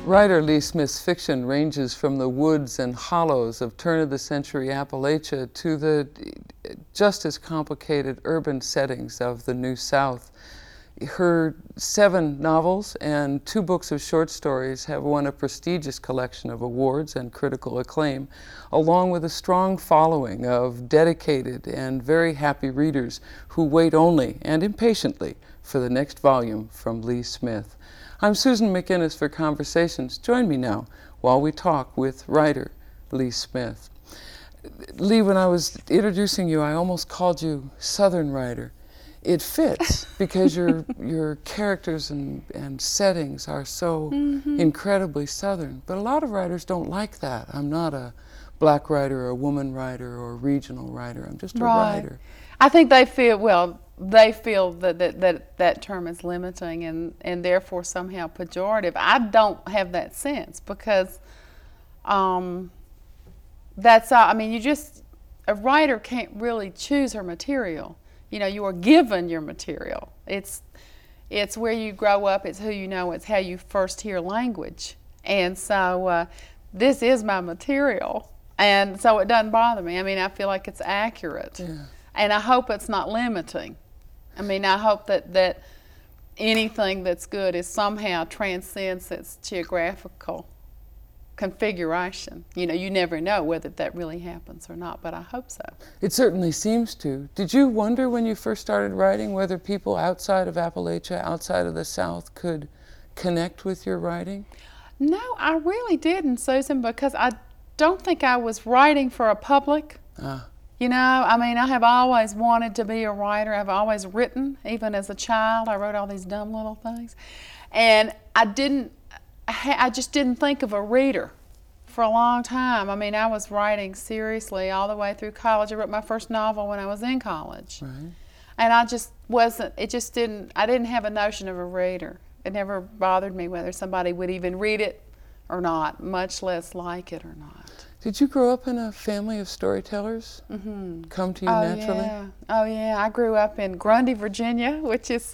Writer Lee Smith's fiction ranges from the woods and hollows of turn-of-the-century Appalachia to the just as complicated urban settings of the New South. Her 7 novels and 2 books of short stories have won a prestigious collection of awards and critical acclaim, along with a strong following of dedicated and very happy readers who wait only and impatiently for the next volume from Lee Smith. I'm Susan McInnes for Conversations. Join me now while we talk with writer Lee Smith. Lee, when I was introducing you, I almost called you Southern writer. It fits because your characters and settings are so incredibly Southern. But a lot of writers don't like that. I'm not a black writer or a woman writer or a regional writer. I'm just a writer. I think they feel, that term is limiting and therefore somehow pejorative. I don't have that sense because that's all. I mean, a writer can't really choose her material. You know, you are given your material. It's where you grow up, it's who you know, it's how you first hear language. And so this is my material. And so it doesn't bother me. I mean, I feel like it's accurate. Yeah. And I hope it's not limiting. I mean, I hope that anything that's good is somehow transcends its geographical configuration. You know, you never know whether that really happens or not, but I hope so. It certainly seems to. Did you wonder when you first started writing whether people outside of Appalachia, outside of the South, could connect with your writing? No, I really didn't, Susan, because I don't think I was writing for a public. You know, I mean, I have always wanted to be a writer. I've always written, even as a child. I wrote all these dumb little things. And I just didn't think of a reader for a long time. I mean, I was writing seriously all the way through college. I wrote my first novel when I was in college. Right. And I just wasn't, I didn't have a notion of a reader. It never bothered me whether somebody would even read it or not, much less like it or not. Did you grow up in a family of storytellers? Come to you naturally? Oh yeah, I grew up in Grundy, Virginia, which is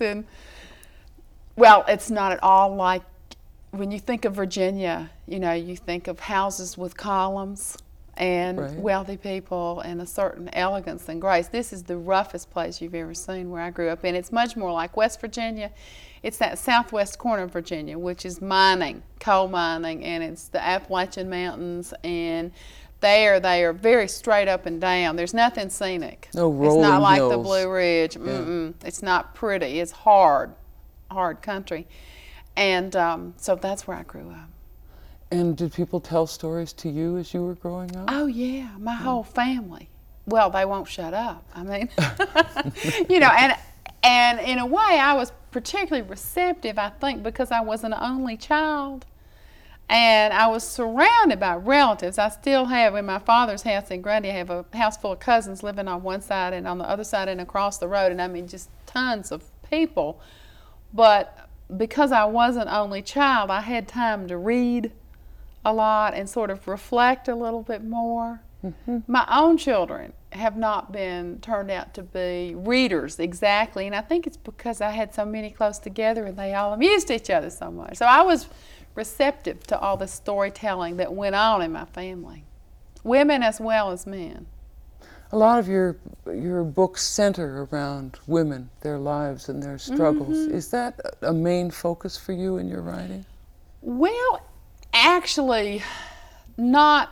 well, it's not at all like, when you think of Virginia, you know, you think of houses with columns and wealthy people and a certain elegance and grace. This is the roughest place you've ever seen where I grew up in. It's much more like West Virginia. It's that southwest corner of Virginia, which is mining, coal mining, and it's the Appalachian Mountains, and they are very straight up and down. There's nothing scenic. No rolling It's not like hills. the Blue Ridge. It's not pretty. It's hard country. And so that's where I grew up. And did people tell stories to you as you were growing up? Oh yeah, my whole family. Well, they won't shut up. I mean, you know, and in a way I was particularly receptive, I think, because I was an only child. And I was surrounded by relatives. I still have, in my father's house in Grundy, I have a house full of cousins living on one side and on the other side and across the road. And I mean, just tons of people. But because I was an only child, I had time to read a lot and sort of reflect a little bit more. My own children have not turned out to be readers exactly, and I think it's because I had so many close together and they all amused each other so much. So I was receptive to all the storytelling that went on in my family, women as well as men. A lot of your books center around women, their lives and their struggles. Is that a main focus for you in your writing? Well, actually, not.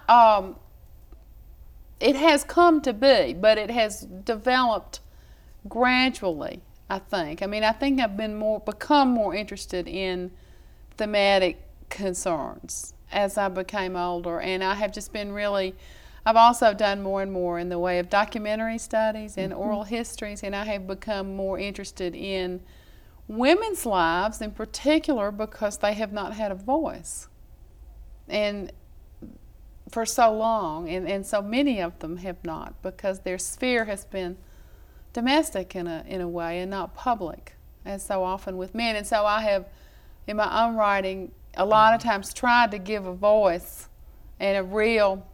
It has come to be, but it has developed gradually, I think. I mean, I think I've become more interested in thematic concerns as I became older, and I have just been I've also done more and more in the way of documentary studies and oral histories, and I have become more interested in women's lives in particular because they have not had a voice. And for so long, and so many of them have not, because their sphere has been domestic in a way and not public, as so often with men. And so I have, in my own writing, a lot of times tried to give a voice and a real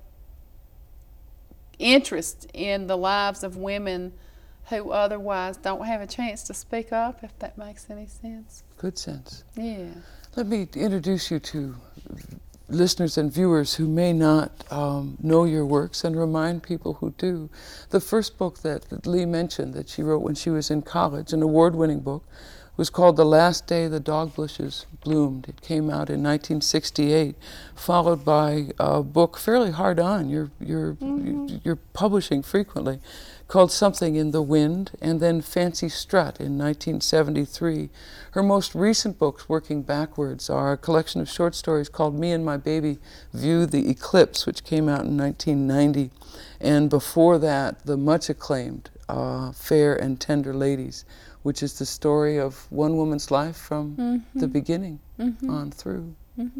interest in the lives of women who otherwise don't have a chance to speak up, if that makes any sense. Good sense. Yeah. Let me introduce you to listeners and viewers who may not know your works and remind people who do. The first book that Lee mentioned that she wrote when she was in college, an award-winning book, was called The Last Day the Dog Bushes Bloomed. It came out in 1968, followed by a book fairly hard on, you're publishing frequently, called Something in the Wind, and then Fancy Strut in 1973. Her most recent books, working backwards, are a collection of short stories called Me and My Baby View the Eclipse, which came out in 1990, and before that, the much acclaimed Fair and Tender Ladies, which is the story of one woman's life from the beginning on through.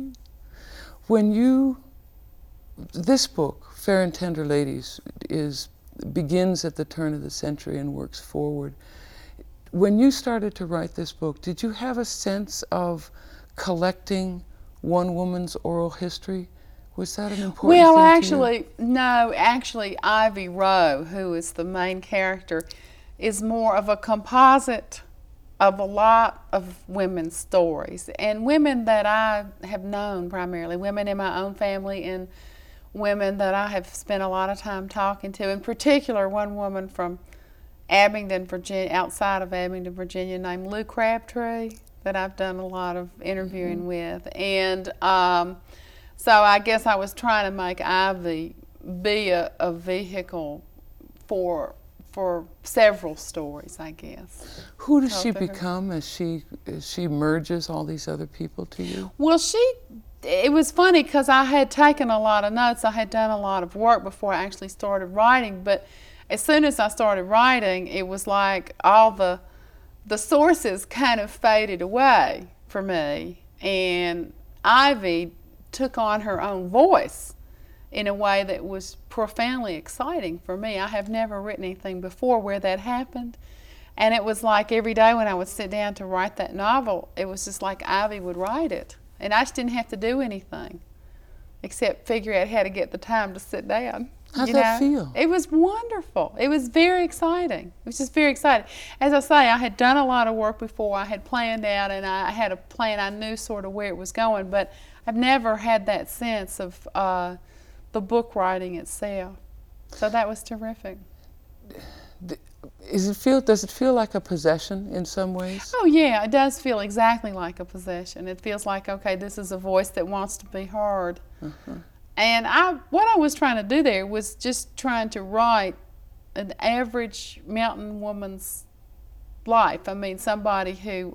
When this book, Fair and Tender Ladies, begins at the turn of the century and works forward. When you started to write this book, did you have a sense of collecting one woman's oral history? Was that an important thing to you? No, actually, Ivy Rowe, who is the main character, is more of a composite of a lot of women's stories, and women that I have known primarily, women in my own family and women that I have spent a lot of time talking to. In particular, one woman from Abingdon, Virginia, outside of Abingdon, Virginia, named Lou Crabtree, that I've done a lot of interviewing with. And so I guess I was trying to make Ivy be a vehicle for several stories, I guess. Who does she become as she merges all these other people to you? Well, it was funny because I had taken a lot of notes. I had done a lot of work before I actually started writing, but as soon as I started writing, it was like all the sources kind of faded away for me, and Ivy took on her own voice in a way that was profoundly exciting for me. I have never written anything before where that happened, and it was like every day when I would sit down to write that novel, it was just like Ivy would write it. And I just didn't have to do anything except figure out how to get the time to sit down. How'd that feel? It was wonderful. It was very exciting. It was just very exciting. As I say, I had done a lot of work before. I had planned out, and I had a plan. I knew sort of where it was going, but I've never had that sense of the book writing itself. So that was terrific. Does it feel like a possession in some ways? Oh yeah, it does feel exactly like a possession. It feels like, okay, this is a voice that wants to be heard. And what I was trying to do there was just trying to write an average mountain woman's life. I mean, somebody who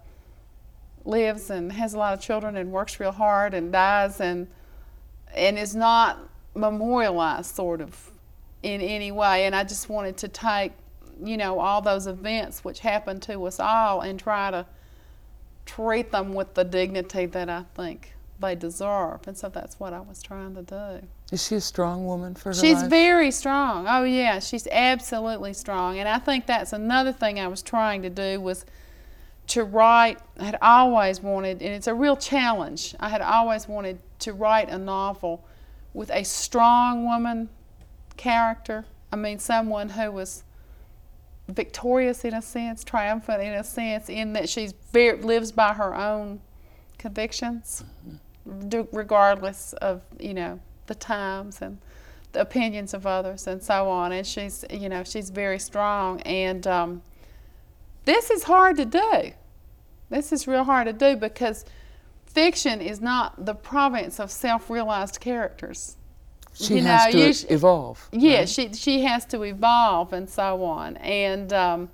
lives and has a lot of children and works real hard and dies and is not memorialized sort of in any way. And I just wanted to take, all those events which happened to us all and try to treat them with the dignity that I think they deserve. And so that's what I was trying to do. Is she a strong woman for her life? She's very strong. Oh yeah, she's absolutely strong. And I think that's another thing I was trying to do was to write. I had always wanted, and it's a real challenge, I had always wanted to write a novel with a strong woman character. I mean, someone who was victorious in a sense, triumphant in a sense, in that she lives by her own convictions, regardless of the times and the opinions of others and so on. And she's very strong. And this is hard to do. This is real hard to do because fiction is not the province of self-realized characters. She has to evolve. Yeah, right? she has to evolve and so on. And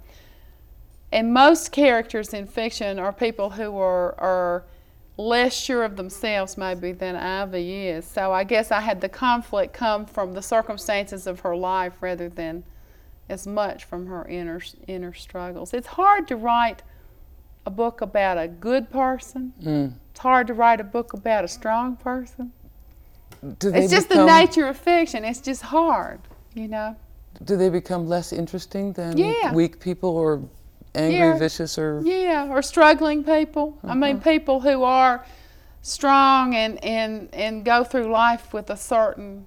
most characters in fiction are people who are less sure of themselves maybe than Ivy is. So I guess I had the conflict come from the circumstances of her life rather than as much from her inner struggles. It's hard to write a book about a good person. It's hard to write a book about a strong person. It's just the nature of fiction. It's just hard, Do they become less interesting than Yeah. weak people or angry, vicious, or... Yeah, or struggling people. I mean, people who are strong and go through life with a certain,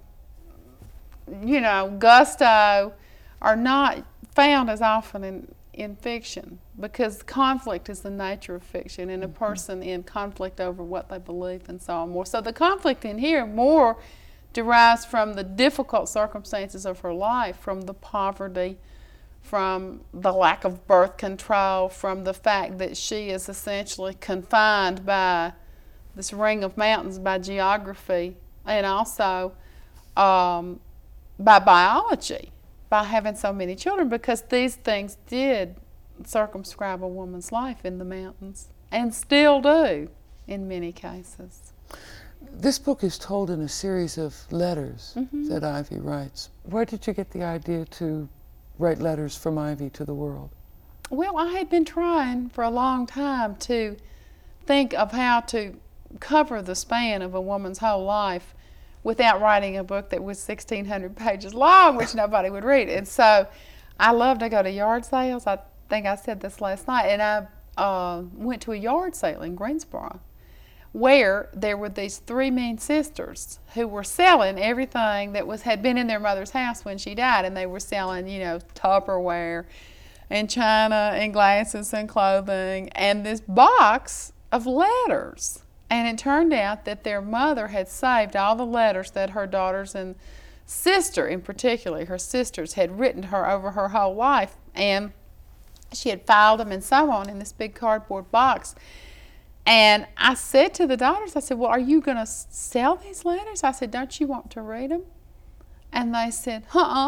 gusto are not found as often in fiction. because conflict is the nature of fiction, and a person in conflict over what they believe and so on more. So the conflict in here more derives from the difficult circumstances of her life, from the poverty, from the lack of birth control, from the fact that she is essentially confined by this ring of mountains by geography, and also by biology, by having so many children, because these things did circumscribe a woman's life in the mountains, and still do in many cases. This book is told in a series of letters that Ivy writes. Where did you get the idea to write letters from Ivy to the world? Well, I had been trying for a long time to think of how to cover the span of a woman's whole life without writing a book that was 1,600 pages long, which nobody would read. And so I love to go to yard sales. I think I said this last night. And I went to a yard sale in Greensboro where there were these three mean sisters who were selling everything that had been in their mother's house when she died. And they were selling, Tupperware and china and glasses and clothing and this box of letters. And it turned out that their mother had saved all the letters that her daughters and sister, in particular, her sisters, had written to her over her whole life. And she had filed them and so on in this big cardboard box. And I said to the daughters, I said, well, are you going to sell these letters? I said, don't you want to read them? And they said,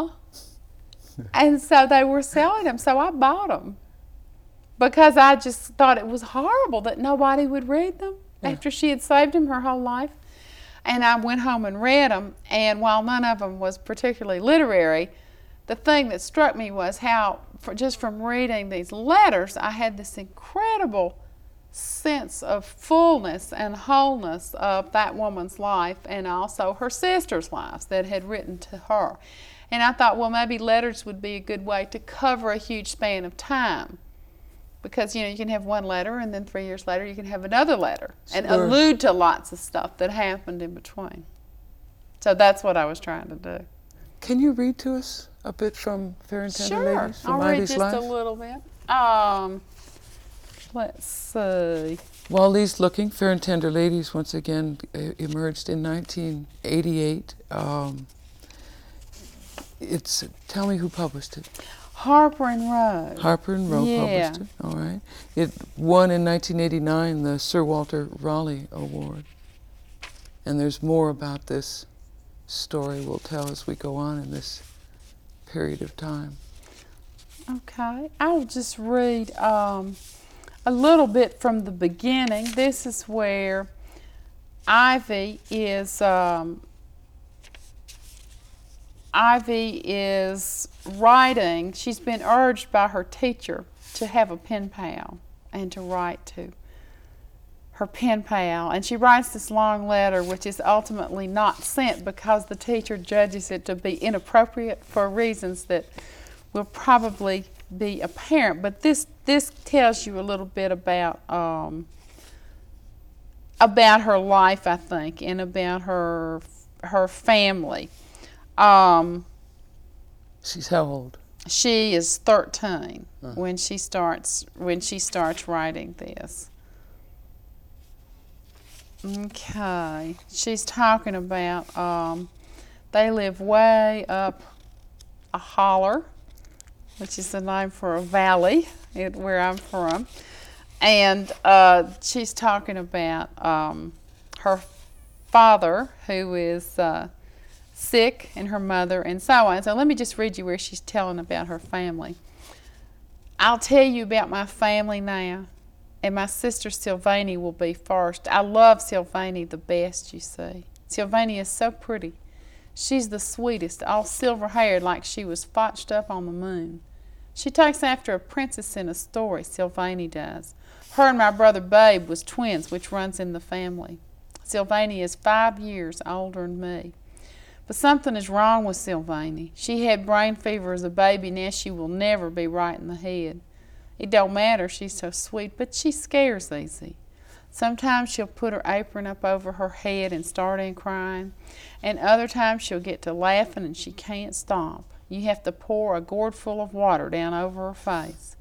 And so they were selling them. So I bought them because I just thought it was horrible that nobody would read them. After she had saved them her whole life. And I went home and read them, and while none of them was particularly literary, the thing that struck me was how, just from reading these letters, I had this incredible sense of fullness and wholeness of that woman's life, and also her sisters' lives that had written to her. And I thought, well, maybe letters would be a good way to cover a huge span of time. Because, you can have one letter, and then 3 years later you can have another letter and allude to lots of stuff that happened in between. So that's what I was trying to do. Can you read to us a bit from Fair and Tender Ladies? Sure, I'll read just a little bit. Let's see. While Lee's looking, Fair and Tender Ladies once again emerged in 1988. Tell me who published it. Harper and Row. Harper and Row published it. All right. It won in 1989 the Sir Walter Raleigh Award. And there's more about this story we'll tell as we go on in this period of time. Okay. I'll just read a little bit from the beginning. This is where Ivy is writing. She's been urged by her teacher to have a pen pal and to write to her pen pal. And she writes this long letter, which is ultimately not sent because the teacher judges it to be inappropriate for reasons that will probably be apparent. But this tells you a little bit about her life, I think, and about her family. She's how old? She is 13 when she starts writing this. Okay, she's talking about they live way up a holler, which is the name for a valley where I'm from, and she's talking about her father who is sick, and her mother, and so on. So let me just read you where she's telling about her family. I'll tell you about my family now, and my sister Sylvanie will be first. I love Sylvanie the best, you see. Sylvanie is so pretty. She's the sweetest, all silver-haired like she was fotched up on the moon. She takes after a princess in a story, Sylvanie does. Her and my brother Babe was twins, which runs in the family. Sylvanie is 5 years older than me. But something is wrong with Sylvanie. She had brain fever as a baby, now she will never be right in the head. It don't matter, she's so sweet, but she scares easy. Sometimes she'll put her apron up over her head and start in crying, and other times she'll get to laughing and she can't stop. You have to pour a gourd full of water down over her face.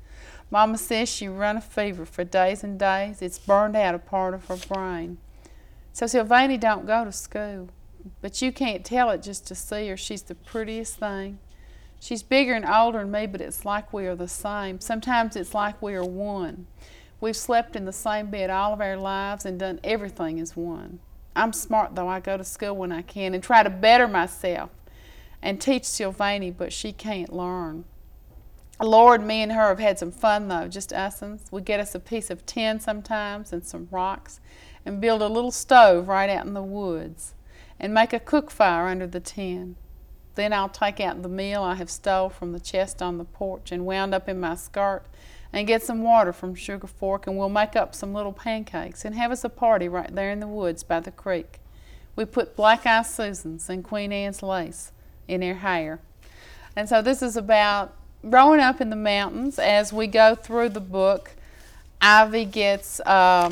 Mama says she run a fever for days and days. It's burned out a part of her brain. So Sylvanie don't go to school, but you can't tell it just to see her. She's the prettiest thing. She's bigger and older than me, but it's like we are the same. Sometimes it's like we are one. We've slept in the same bed all of our lives and done everything as one. I'm smart, though. I go to school when I can and try to better myself and teach Sylvanie, but she can't learn. Lord, me and her have had some fun, though, just us. We get us a piece of tin sometimes and some rocks and build a little stove right out in the woods and make a cook fire under the tin. Then I'll take out the meal I have stole from the chest on the porch and wound up in my skirt and get some water from Sugar Fork, and we'll make up some little pancakes and have us a party right there in the woods by the creek. We put Black Eyed Susans and Queen Anne's lace in her hair. And so this is about growing up in the mountains. As we go through the book, Ivy gets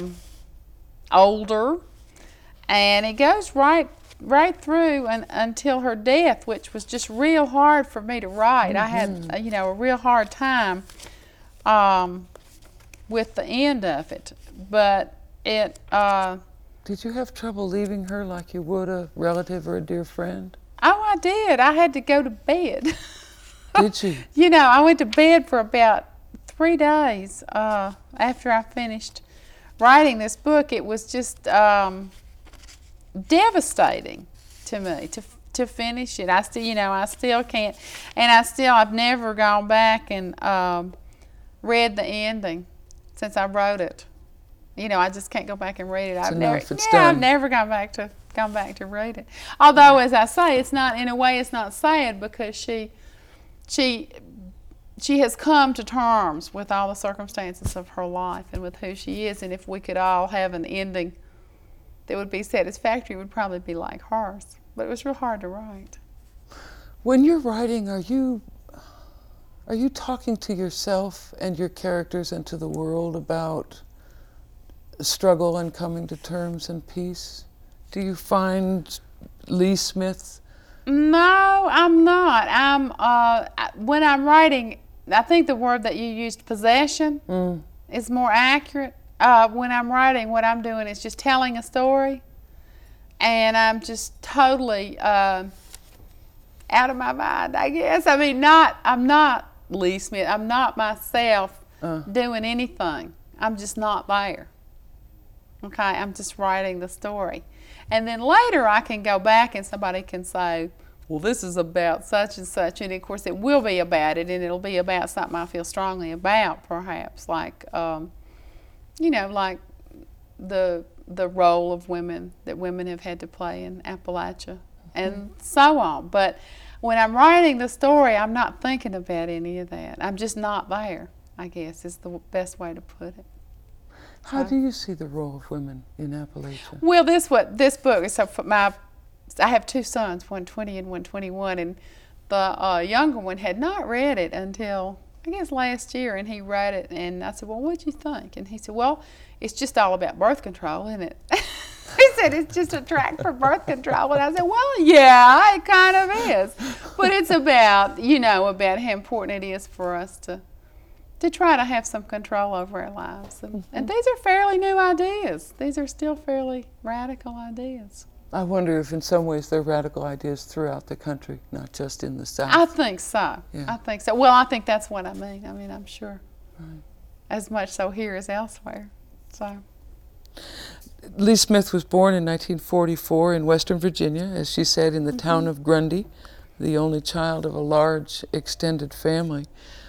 older, and it goes right through until her death, which was just real hard for me to write. I had a real hard time with the end of it, but it Did you have trouble leaving her like you would a relative or a dear friend? Oh, I did. I had to go to bed. Did you? You know, I went to bed for about 3 days after I finished writing this book. It was just devastating to me to finish it. I still can't, and I've never gone back and read the ending since I wrote it. You know, I just can't go back and read it. I've never gone back to read it. Although, as I say, it's not, in a way, it's not sad, because she has come to terms with all the circumstances of her life and with who she is. And if we could all have an ending that would be satisfactory, it would probably be like hers. But it was real hard to write. When you're writing, are you talking to yourself and your characters and to the world about struggle and coming to terms and peace? Do you find Lee Smith? No, I'm not. When I'm writing, I think the word that you used, possession, is more accurate. When I'm writing, what I'm doing is just telling a story, and I'm just totally out of my mind, I guess. I mean, I'm not Lee Smith. I'm not myself doing anything. I'm just not there. Okay, I'm just writing the story. And then later I can go back and somebody can say, well, this is about such and such. And of course it will be about it, and it'll be about something I feel strongly about, perhaps, like, like the role of women that women have had to play in Appalachia and so on. But when I'm writing the story, I'm not thinking about any of that. I'm just not there, I guess, is the best way to put it. How do you see the role of women in Appalachia? Well, this book is I have 2 sons, one 20 and one 21, and the younger one had not read it until I guess last year, and he read it, and I said, well, what'd you think? And he said, well, it's just all about birth control, isn't it? He said, it's just a track for birth control. And I said, well, yeah, it kind of is. But it's about, about how important it is for us to try to have some control over our lives. And these are fairly new ideas. These are still fairly radical ideas. I wonder if in some ways they're radical ideas throughout the country, not just in the South. I think so. Yeah. I think so. Well, I think that's what I mean. I mean, I'm sure. Right. As much so here as elsewhere. So. Lee Smith was born in 1944 in Western Virginia, as she said, in the town of Grundy, the only child of a large extended family.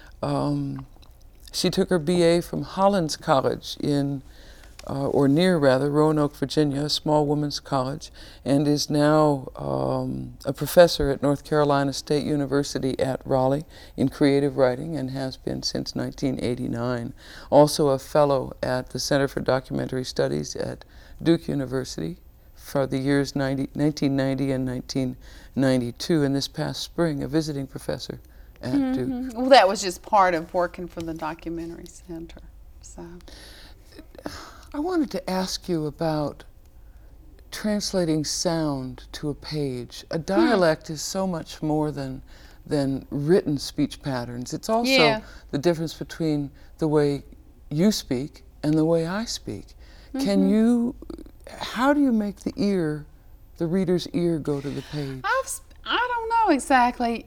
She took her BA from Hollins College near Roanoke, Virginia, a small women's college, and is now a professor at North Carolina State University at Raleigh in creative writing, and has been since 1989. Also a fellow at the Center for Documentary Studies at Duke University for the years 1990 and 1992, and this past spring a visiting professor at Duke. Well, that was just part of working for the Documentary Center. So, I wanted to ask you about translating sound to a page. A dialect is so much more than than written speech patterns. It's also Yeah. the difference between the way you speak and the way I speak. Can you, how do you make the reader's ear go to the page? I don't know exactly.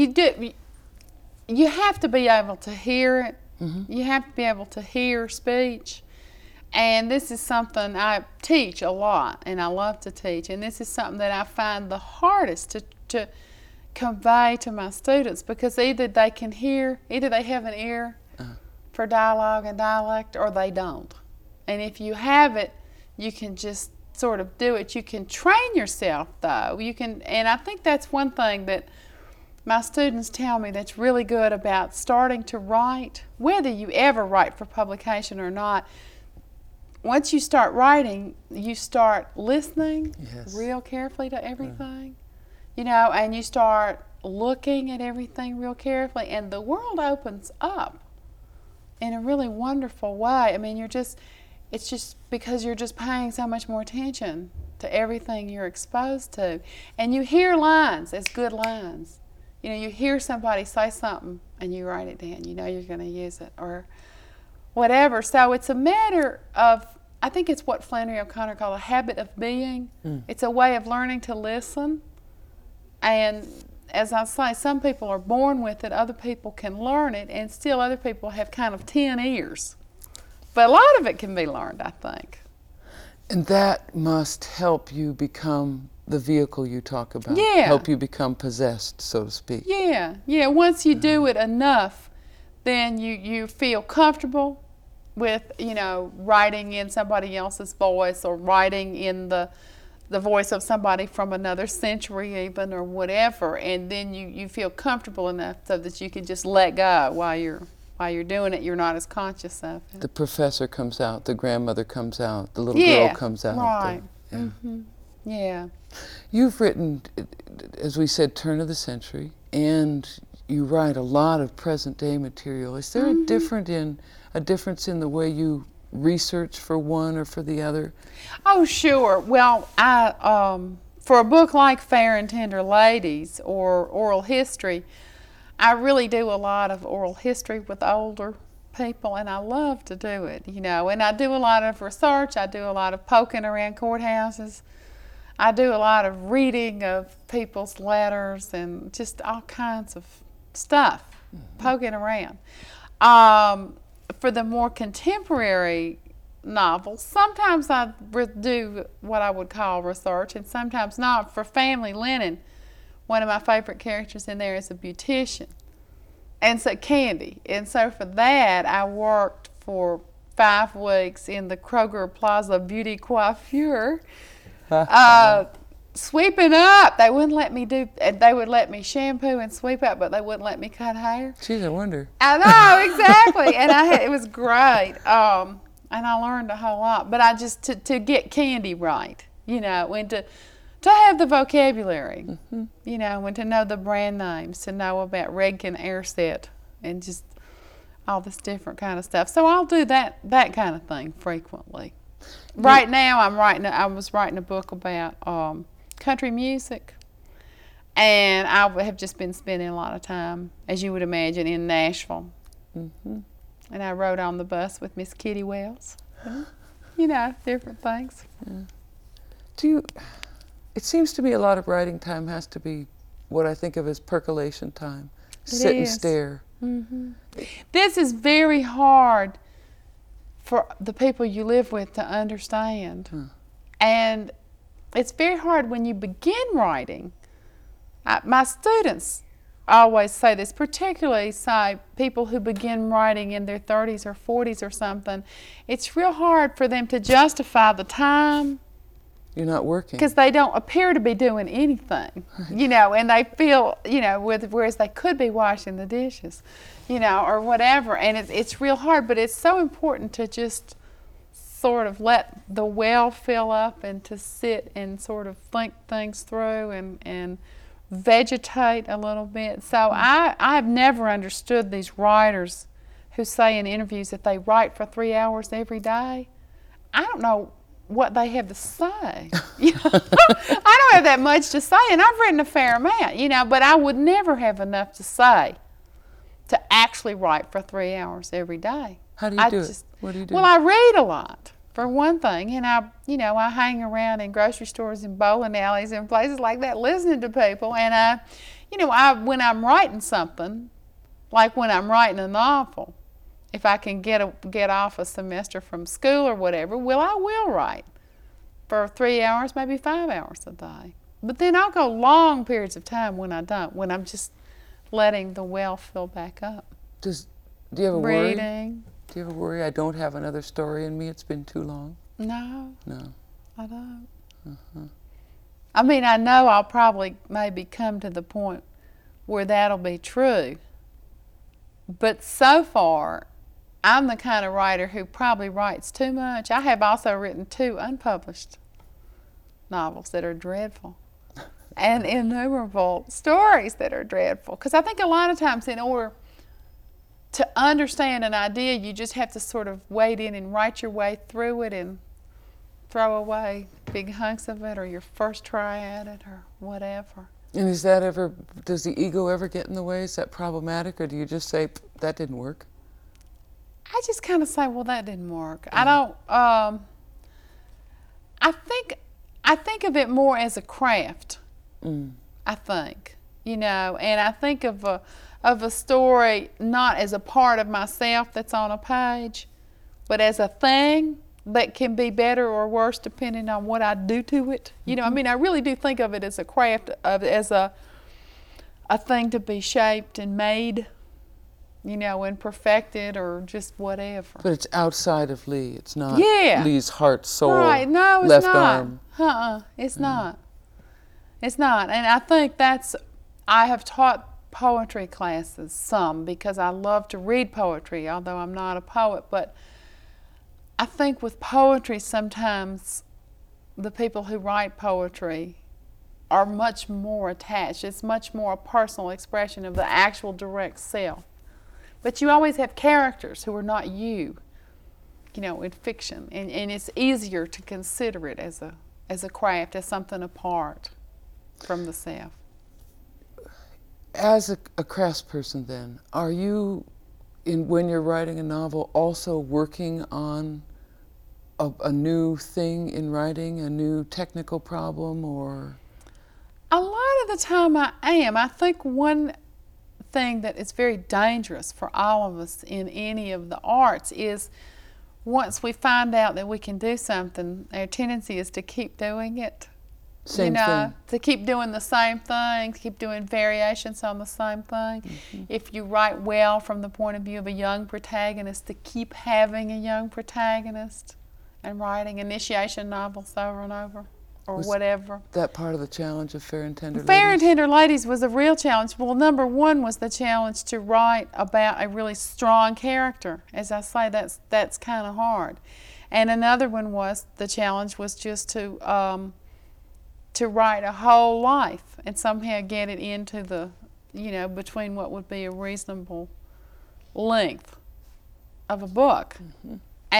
You have to be able to hear it. You have to be able to hear speech. And this is something I teach a lot, and I love to teach. And this is something that I find the hardest to convey to my students, because either they can hear, either they have an ear for dialogue and dialect, or they don't. And if you have it, you can just sort of do it. You can train yourself, though. You can, and I think that's one thing that my students tell me that's really good about starting to write, whether you ever write for publication or not. Once you start writing, you start listening real carefully to everything, you know, and you start looking at everything real carefully, and the world opens up in a really wonderful way. I mean, it's just because you're just paying so much more attention to everything you're exposed to. And you hear lines as good lines. You know, you hear somebody say something and you write it down. You know you're going to use it or whatever. So it's a matter of, I think it's what Flannery O'Connor called a habit of being. It's a way of learning to listen. And as I say, some people are born with it, other people can learn it, and still other people have kind of 10 ears. But a lot of it can be learned, I think. And that must help you become the vehicle you talk about. Yeah. Help you become possessed, so to speak. Yeah. Once you do it enough, then you feel comfortable with, you know, writing in somebody else's voice, or writing in the voice of somebody from another century even, or whatever, and then you feel comfortable enough so that you can just let go while you're doing it. You're not as conscious of it. The professor comes out, the grandmother comes out, the little girl comes out. Right. Yeah. You've written, as we said, turn of the century, and you write a lot of present day material. Is there a difference in the way you research for one or for the other? Oh, sure. Well, I for a book like Fair and Tender Ladies or Oral History, I really do a lot of oral history with older people, and I love to do it, you know. And I do a lot of research. I do a lot of poking around courthouses. I do a lot of reading of people's letters and just all kinds of stuff, poking around. For the more contemporary novels, sometimes I do what I would call research, and sometimes not. For Family Linen, one of my favorite characters in there is a beautician, and so Candy. And so for that, I worked for 5 weeks in the Kroger Plaza Beauty Coiffure, sweeping up. They wouldn't let me they would let me shampoo and sweep up, but they wouldn't let me cut hair. Geez, I wonder. I know, exactly. And it was great. And I learned a whole lot. But I just, to get Candy right, you know, and to have the vocabulary, you know, and to know the brand names, to know about Redken Airset, and just all this different kind of stuff. So I'll do that kind of thing frequently. Right now, I was writing a book about country music, and I have just been spending a lot of time, as you would imagine, in Nashville. And I rode on the bus with Miss Kitty Wells. You know, different things. It seems to me a lot of writing time has to be what I think of as percolation time. Sit and stare. This is very hard for the people you live with to understand. And it's very hard when you begin writing. My students always say this, particularly say people who begin writing in their 30s or 40s or something. It's real hard for them to justify the time. You're not working. Because they don't appear to be doing anything, you know, and they feel, you know, whereas they could be washing the dishes, you know, or whatever. And it's real hard, but it's so important to just sort of let the well fill up and to sit and sort of think things through and vegetate a little bit. So I've never understood these writers who say in interviews that they write for 3 hours every day. I don't know what they have to say. You know? I don't have that much to say, and I've written a fair amount, you know, but I would never have enough to say to actually write for 3 hours every day. How do you do it? What do you do? Well, I read a lot, for one thing, and I hang around in grocery stores and bowling alleys and places like that listening to people, and when I'm writing something, like when I'm writing a novel, if I can get off a semester from school or whatever, well, I will write for 3 hours, maybe 5 hours a day. But then I'll go long periods of time when I don't, when I'm just letting the well fill back up. Do you ever worry? Reading. Do you ever worry I don't have another story in me? It's been too long. No. No. I don't. Uh-huh. I mean, I know I'll probably maybe come to the point where that'll be true. But so far, I'm the kind of writer who probably writes too much. I have also written 2 unpublished novels that are dreadful and innumerable stories that are dreadful. Because I think a lot of times in order to understand an idea, you just have to sort of wade in and write your way through it and throw away big hunks of it or your first try at it or whatever. And does the ego ever get in the way? Is that problematic, or do you just say, that didn't work? I just kind of say, well, that didn't work. I don't, I think of it more as a craft, I think, and I think of a story not as a part of myself that's on a page, but as a thing that can be better or worse depending on what I do to it. I mean, I really do think of it as a craft, as a thing to be shaped and made, and perfected or just whatever. But it's outside of Lee. It's not Lee's heart, soul, right. No, it's left not. arm. It's not. It's not. And I think I have taught poetry classes some because I love to read poetry, although I'm not a poet. But I think with poetry, sometimes the people who write poetry are much more attached. It's much more a personal expression of the actual direct self. But you always have characters who are not you, in fiction. And it's easier to consider it as a craft, as something apart from the self. As a craftsperson then, are you, when you're writing a novel, also working on a new thing in writing, a new technical problem, or? A lot of the time I am. I think one thing that is very dangerous for all of us in any of the arts is once we find out that we can do something, our tendency is to keep doing it. Same thing. To keep doing the same thing, to keep doing variations on the same thing. Mm-hmm. If you write well from the point of view of a young protagonist, to keep having a young protagonist and writing initiation novels over and over. Or whatever. That part of the challenge of Fair and Tender Ladies? Fair and Tender Ladies was a real challenge. Well, number one was the challenge to write about a really strong character. As I say, that's kind of hard. And another one was, the challenge was just to write a whole life and somehow get it into the, between what would be a reasonable length of a book. Mm-hmm.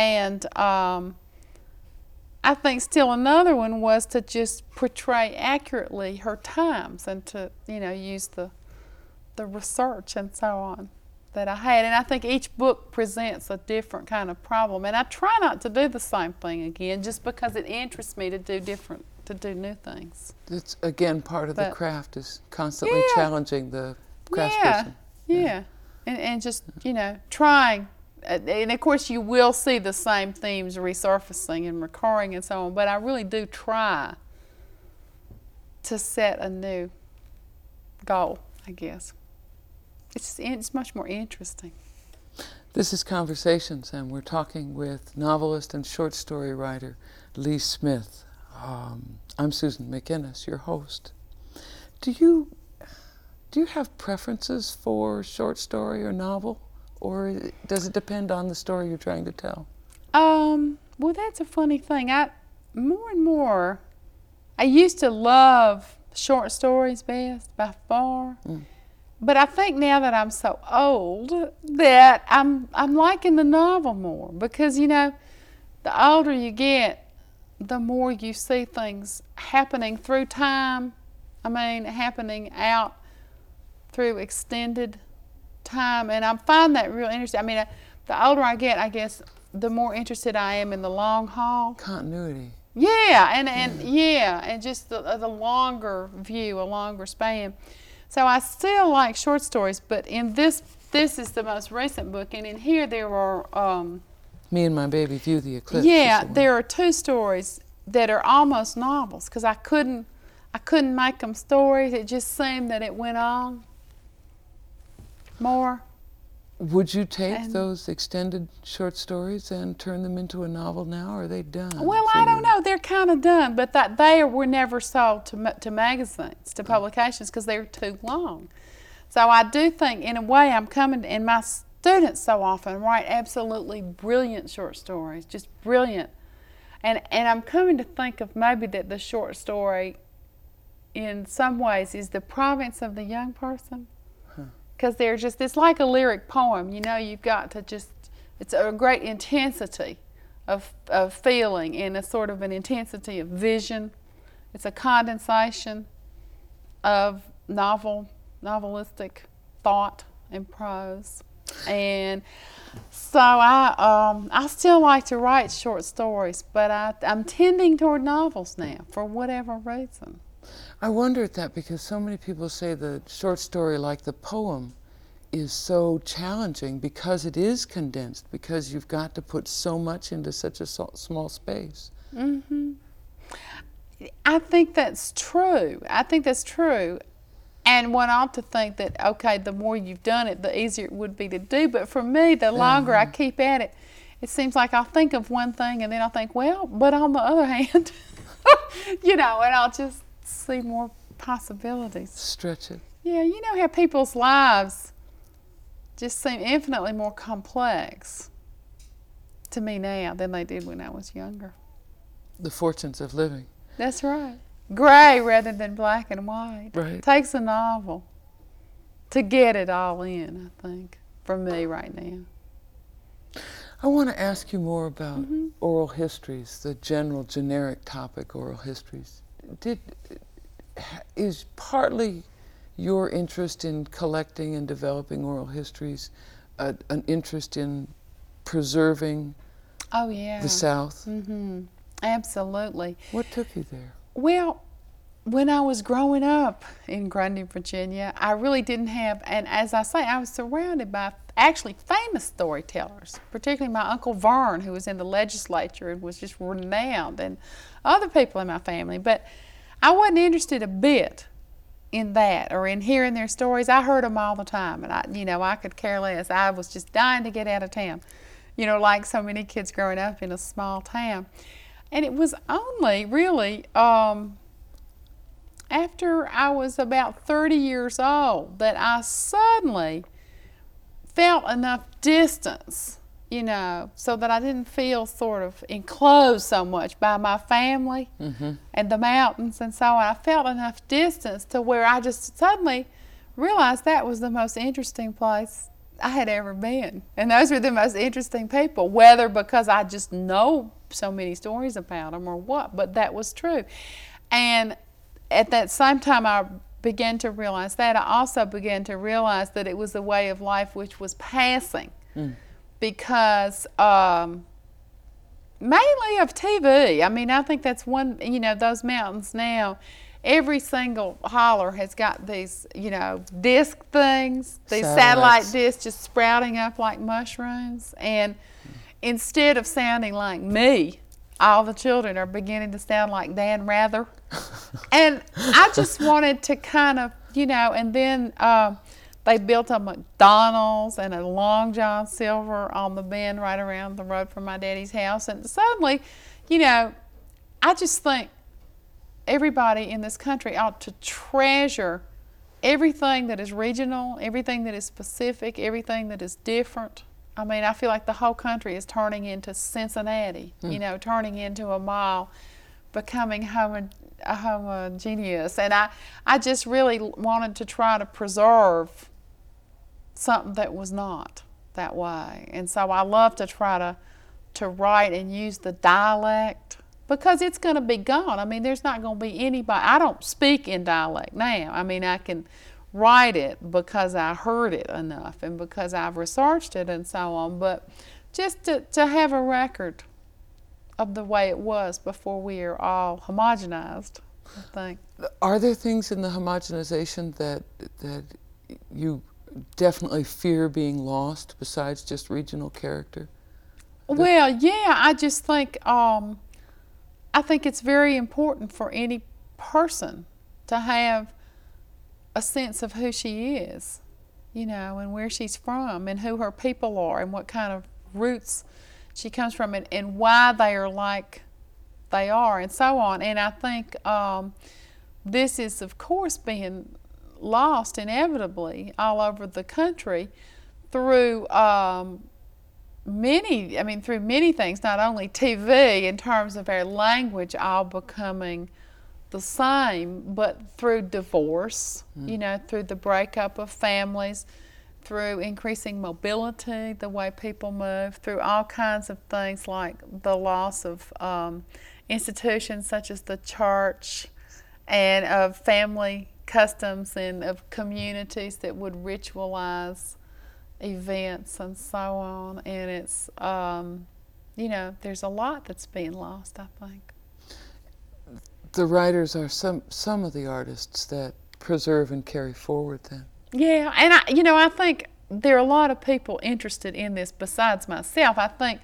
And I think still another one was to just portray accurately her times and to, use the research and so on that I had. And I think each book presents a different kind of problem. And I try not to do the same thing again just because it interests me to do new things. It's, again, part of the craft is constantly challenging the craftsperson. Yeah. And just, trying. And of course you will see the same themes resurfacing and recurring and so on, but I really do try to set a new goal, I guess. It's much more interesting. This is Conversations, and we're talking with novelist and short story writer Lee Smith. I'm Susan McInnes, your host. Do you have preferences for short story or novel? Or does it depend on the story you're trying to tell? Well, that's a funny thing. More and more, I used to love short stories best by far. But I think now that I'm so old that I'm liking the novel more because, the older you get, the more you see things happening through time. I mean, happening out through extended time, and I find that real interesting. I mean, the older I get, I guess, the more interested I am in the long haul. Continuity. Yeah, and just the longer view, a longer span. So I still like short stories, but in this is the most recent book, and in here there are Me and My Baby View the Eclipse. yeah, there are two stories that are almost novels because I couldn't make them stories. It just seemed that it went on more. Would you take those extended short stories and turn them into a novel now, or are they done? Well, I don't know. They're kind of done, but they were never sold to magazines, to publications, because they were too long. So I do think, in a way, I'm coming, and my students so often write absolutely brilliant short stories, just brilliant. And I'm coming to think of maybe that the short story, in some ways, is the province of the young person. Because they're just, it's like a lyric poem, you know, you've got to just, it's a great intensity of feeling and a sort of an intensity of vision. It's a condensation of novelistic thought and prose. And so I still like to write short stories, but I'm tending toward novels now for whatever reason. I wonder at that because so many people say the short story, like the poem, is so challenging because it is condensed, because you've got to put so much into such a small space. Mm-hmm. I think that's true. And one ought to think that, okay, the more you've done it, the easier it would be to do. But for me, the longer I keep at it, it seems like I'll think of one thing and then I'll think, well, but on the other hand, you know, and I'll just see more possibilities. Stretch it. Yeah, you know how people's lives just seem infinitely more complex to me now than they did when I was younger. The fortunes of living. That's right. Gray rather than black and white. Right. Takes a novel to get it all in, I think, for me right now. I want to ask you more about oral histories, the general generic topic, oral histories. Is partly your interest in collecting and developing oral histories an interest in preserving the South? Mm-hmm. Absolutely. What took you there? Well, when I was growing up in Grundy, Virginia, I really didn't have, and as I say, I was surrounded by actually famous storytellers, particularly my Uncle Vern, who was in the legislature and was just renowned, and other people in my family. But I wasn't interested a bit in that or in hearing their stories. I heard them all the time, and I could care less. I was just dying to get out of town, like so many kids growing up in a small town. And it was only really after I was about 30 years old that I suddenly felt enough distance, so that I didn't feel sort of enclosed so much by my family and the mountains and so on. I felt enough distance to where I just suddenly realized that was the most interesting place I had ever been. And those were the most interesting people, whether because I just know so many stories about them or what, but that was true. And at that same time I began to realize that, I also began to realize that it was a way of life which was passing because mainly of TV. I mean, I think that's one, those mountains now, every single holler has got these, disc things, these satellite discs just sprouting up like mushrooms. And instead of sounding like me, all the children are beginning to sound like Dan Rather. And I just wanted to kind of, and then they built a McDonald's and a Long John Silver on the bend right around the road from my daddy's house. And suddenly, I just think everybody in this country ought to treasure everything that is regional, everything that is specific, everything that is different. I mean, I feel like the whole country is turning into Cincinnati, turning into a mall, becoming homogeneous. And I just really wanted to try to preserve something that was not that way. And so I love to try to write and use the dialect because it's going to be gone. I mean, there's not going to be anybody. I don't speak in dialect now. I mean, I can write it because I heard it enough and because I've researched it and so on. But just to have a record of the way it was before we are all homogenized, I think. Are there things in the homogenization that you definitely fear being lost besides just regional character? Well, yeah, I just think I think it's very important for any person to have a sense of who she is, you know, and where she's from and who her people are and what kind of roots she comes from and why they are like they are and so on. And I think this is, of course, being lost inevitably all over the country through through many things, not only TV in terms of our language all becoming the same, but through divorce, you know, through the breakup of families, through increasing mobility, the way people move, through all kinds of things like the loss of institutions such as the church and of family customs and of communities that would ritualize events and so on. And it's, you know, there's a lot that's being lost, I think. The writers are some of the artists that preserve and carry forward then. Yeah, and I think there are a lot of people interested in this besides myself. I think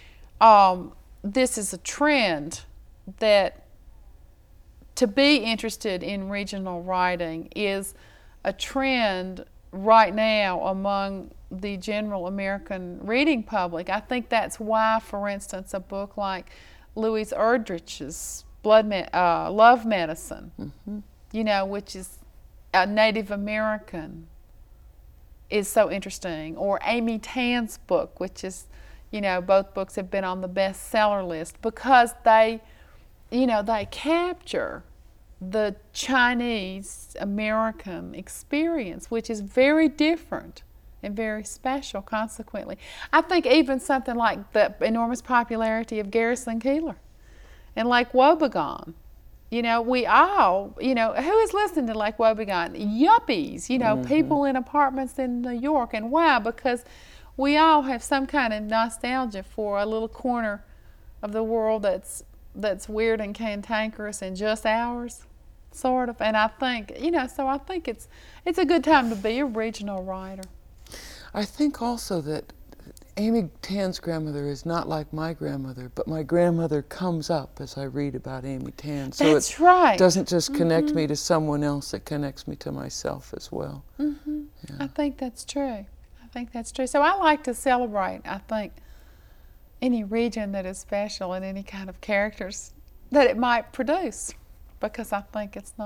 this is a trend that to be interested in regional writing is a trend right now among the general American reading public. I think that's why, for instance, a book like Louise Erdrich's Love Medicine, you know, which is a Native American, is so interesting. Or Amy Tan's book, which is, you know, both books have been on the bestseller list because they, you know, they capture the Chinese American experience, which is very different and very special consequently. I think even something like the enormous popularity of Garrison Keillor and Lake Wobegon. You know, we all, you know, who is listening to Lake Wobegon? Yuppies, you know, people in apartments in New York. And why? Because we all have some kind of nostalgia for a little corner of the world that's weird and cantankerous and just ours, sort of. And I think, you know, so I think it's a good time to be a regional writer. I think also that Amy Tan's grandmother is not like my grandmother, but my grandmother comes up as I read about Amy Tan. So That's right. It doesn't just connect me to someone else, it connects me to myself as well. Yeah. I think that's true. I think that's true. So I like to celebrate, I think, any region that is special and any kind of characters that it might produce, because I think it's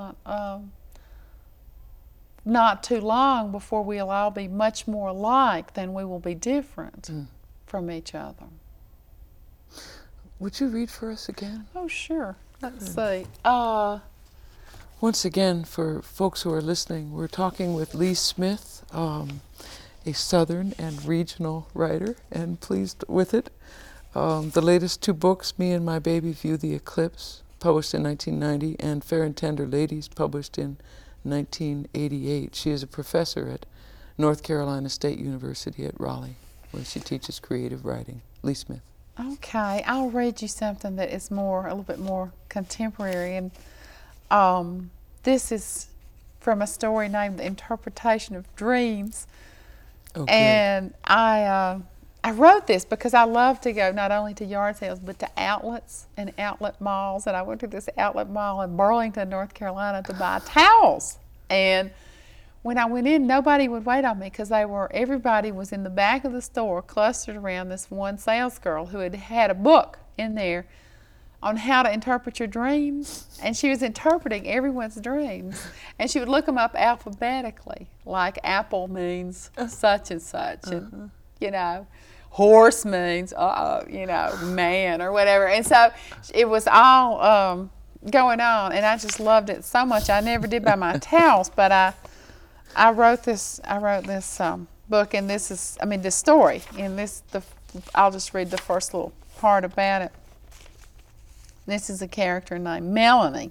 not too long before we'll all be much more alike than we will be different from each other. Would you read for us again? Oh, sure. Let's see. Once again, for folks who are listening, we're talking with Lee Smith, a Southern and regional writer, and pleased with it. The latest two books, Me and My Baby View the Eclipse, published in 1990, and Fair and Tender Ladies, published in 1988. She is a professor at North Carolina State University at Raleigh, where she teaches creative writing. Lee Smith. Okay, I'll read you something that is a little bit more contemporary, and this is from a story named The Interpretation of Dreams. Okay. And I wrote this because I love to go not only to yard sales but to outlets and outlet malls. And I went to this outlet mall in Burlington, North Carolina to buy towels. And when I went in, nobody would wait on me because everybody was in the back of the store clustered around this one sales girl who had a book in there on how to interpret your dreams. And she was interpreting everyone's dreams. And she would look them up alphabetically, like apple means such and such. And, you know, horse means, you know, man or whatever. And so it was all going on, and I just loved it so much. I never did buy my towels, but I wrote this book, and this story, and I'll just read the first little part about it. This is a character named Melanie.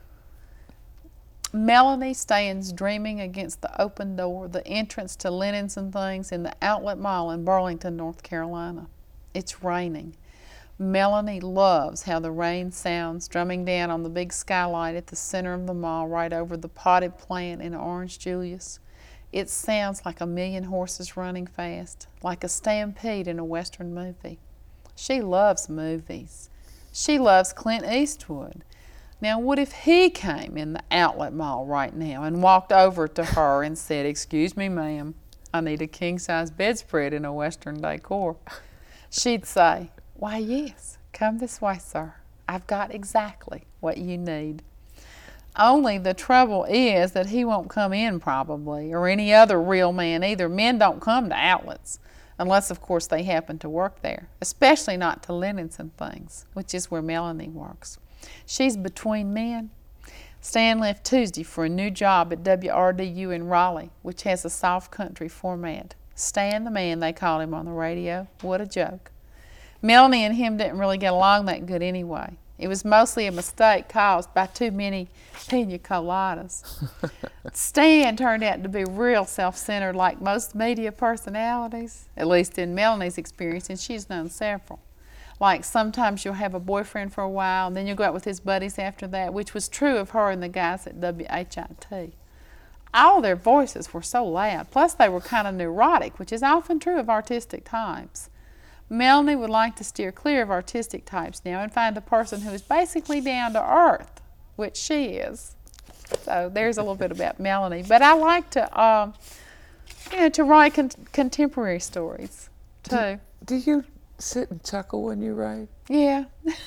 Melanie stands dreaming against the open door, the entrance to Linens and Things in the Outlet Mall in Burlington, North Carolina. It's raining. Melanie loves how the rain sounds drumming down on the big skylight at the center of the mall right over the potted plant in Orange Julius. It sounds like a million horses running fast, like a stampede in a Western movie. She loves movies. She loves Clint Eastwood. Now, what if he came in the Outlet Mall right now and walked over to her and said, "Excuse me, ma'am, I need a king-size bedspread in a Western decor"? She'd say, "Why, yes, come this way, sir. I've got exactly what you need." Only the trouble is that he won't come in probably, or any other real man either. Men don't come to outlets, unless, of course, they happen to work there, especially not to Linens and Things, which is where Melanie works. She's between men. Stan left Tuesday for a new job at WRDU in Raleigh, which has a soft country format. Stan the Man, they called him on the radio. What a joke. Melanie and him didn't really get along that good anyway. It was mostly a mistake caused by too many pina coladas. Stan turned out to be real self-centered like most media personalities, at least in Melanie's experience, and she's known several. Like sometimes you'll have a boyfriend for a while and then you'll go out with his buddies after that, which was true of her and the guys at WHIT. All their voices were so loud, plus they were kind of neurotic, which is often true of artistic types. Melanie would like to steer clear of artistic types now and find a person who is basically down to earth, which she is. So there's a little bit about Melanie. But I like to, to write contemporary stories too. Do you sit and chuckle when you write? Yeah.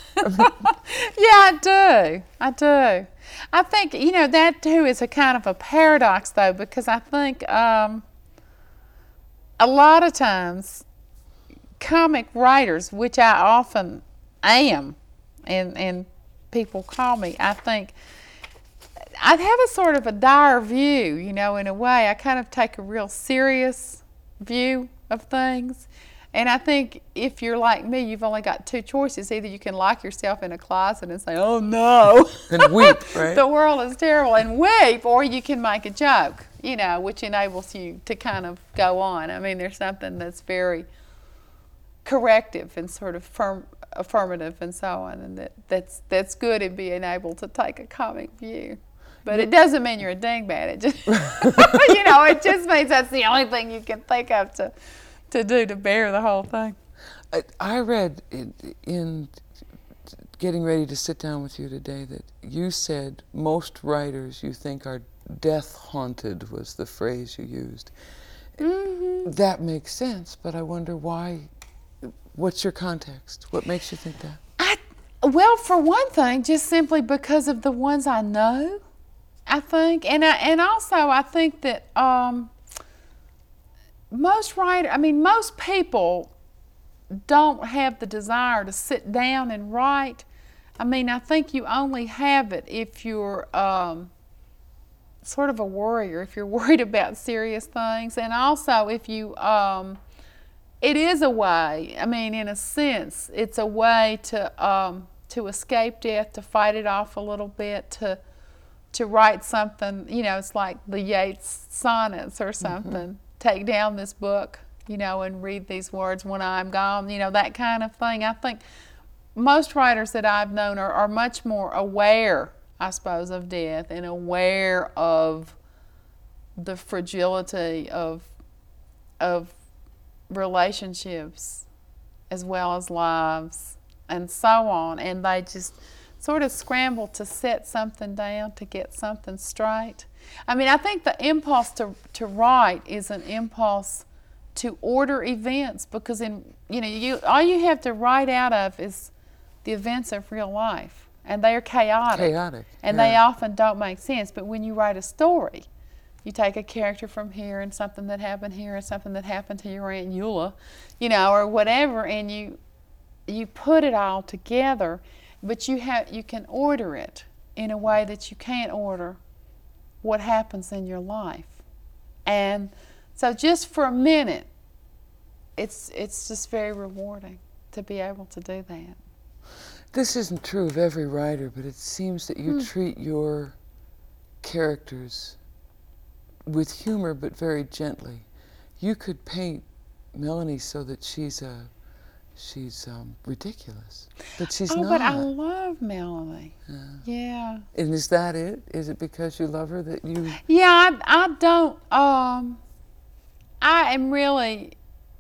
Yeah, I do. I think, that too is a kind of a paradox though, because I think a lot of times comic writers, which I often am, and people call me, I think I have a sort of a dire view, in a way. I kind of take a real serious view of things. And I think if you're like me, you've only got two choices. Either you can lock yourself in a closet and say, "Oh no," and weep, right? The world is terrible, and weep, or you can make a joke, which enables you to kind of go on. I mean, there's something that's very corrective and sort of affirmative and so on, and that's good in being able to take a comic view. But it doesn't mean you're a dingbat. It just, it just means that's the only thing you can think of to do to bear the whole thing. I read in getting ready to sit down with you today that you said most writers you think are death-haunted was the phrase you used. Mm-hmm. That makes sense, but I wonder why. What's your context? What makes you think that? Well, for one thing, just simply because of the ones I know, I think. And also I think that most people don't have the desire to sit down and write. I think you only have it if you're sort of a worrier, if you're worried about serious things, and also if you, it is a way, in a sense, it's a way to escape death, to fight it off a little bit, to write something, it's like the Yeats sonnets or something. Mm-hmm. Take down this book, and read these words when I'm gone, that kind of thing. I think most writers that I've known are much more aware, I suppose, of death and aware of the fragility of relationships as well as lives and so on. And they just sort of scramble to set something down, to get something straight. I think the impulse to write is an impulse to order events, because all you have to write out of is the events of real life, and they are chaotic, and they often don't make sense. But when you write a story, you take a character from here and something that happened here and something that happened to your Aunt Eula, or whatever, and you put it all together. But you can order it in a way that you can't order what happens in your life. And so just for a minute, it's just very rewarding to be able to do that. This isn't true of every writer, but it seems that you treat your characters with humor, but very gently. You could paint Melanie so that she's ridiculous, but she's not. Oh, but I love Melanie. Yeah. And is that it? Is it because you love her that you? Yeah, I don't. I am really,